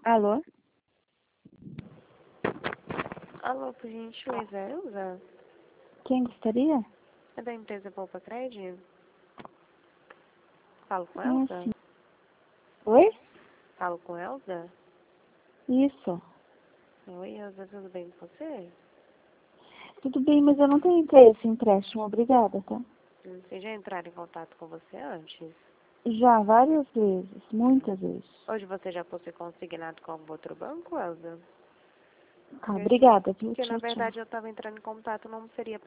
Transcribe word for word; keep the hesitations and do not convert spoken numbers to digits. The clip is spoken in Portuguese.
Alô? Alô, por gentileza, Elza? Quem gostaria? É da empresa Poupa Cred? Falo com Quem é Elza? assim? Oi? Falo com Elza? Isso. Oi, Elza, tudo bem com você? Tudo bem, mas eu não tenho interesse em empréstimo. Obrigada, tá? Hum, Vocês já entraram em contato com você antes? Já, várias vezes. Muitas vezes. Hoje você já fosse consignado com algum outro banco, Elza? Tá, Porque, obrigada, viu? porque na Tchau, tchau. verdade eu estava entrando em contato, não seria